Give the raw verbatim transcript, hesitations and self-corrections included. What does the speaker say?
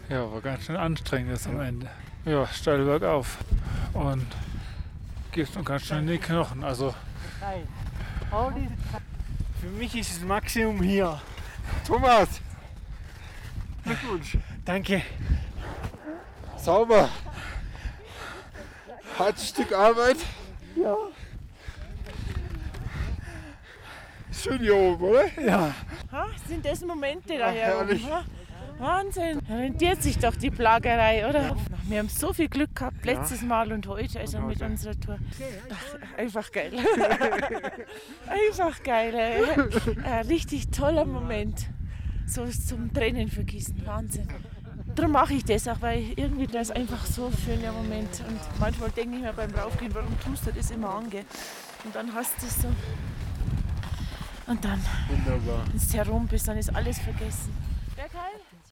Ja, war ganz schön anstrengend jetzt am Ende. Ja, steil bergauf. Und gehst noch ganz schön in die Knochen. Also für mich ist das Maximum hier. Thomas! Glückwunsch! Danke. Sauber! Hartes Stück Arbeit. Ja. Schön hier oben, oder? Ja. Ha, sind das Momente da Ach, hier herrlich. oben? Ha? Wahnsinn. Da rentiert sich doch die Plagerei, oder? Wir haben so viel Glück gehabt letztes Mal und heute also mit unserer Tour. Ach, einfach geil. Einfach geil. Ey. Ein richtig toller Moment. So zum Tränen vergießen. Wahnsinn. Darum mache ich das auch, weil irgendwie das ist einfach so ein schöner Moment. Und manchmal denke ich mir beim Raufgehen, warum tust du das immer an? Gell? Und dann hast du es so. Und dann, Wunderbar. wenn du herum bist, dann ist alles vergessen. Wäre geil.